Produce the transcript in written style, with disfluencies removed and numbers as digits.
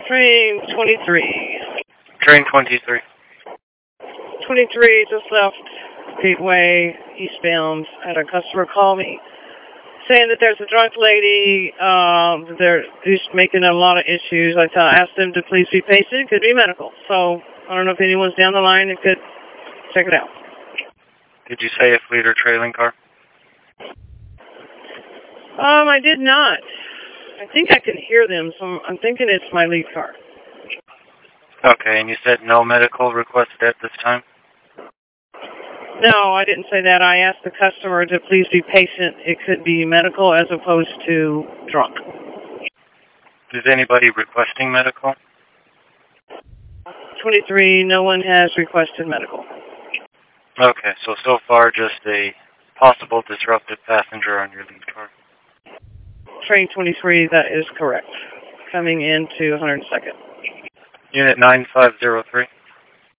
Train 23. Train 23. 23 just left Gateway, eastbound. I had a customer call me saying that there's a drunk lady. They're just making a lot of issues. I asked them to please be patient. It could be medical. So I don't know if anyone's down the line that could check it out. Did you say a fleet or trailing car? I did not. I think I can hear them, so I'm thinking it's my lead car. Okay, and you said no medical requested at this time? No, I didn't say that. I asked the customer to please be patient. It could be medical as opposed to drunk. Is anybody requesting medical? 23, no one has requested medical. Okay, so far just a possible disruptive passenger on your lead car. Train 23, that is correct. Coming into 102nd. Unit 9503.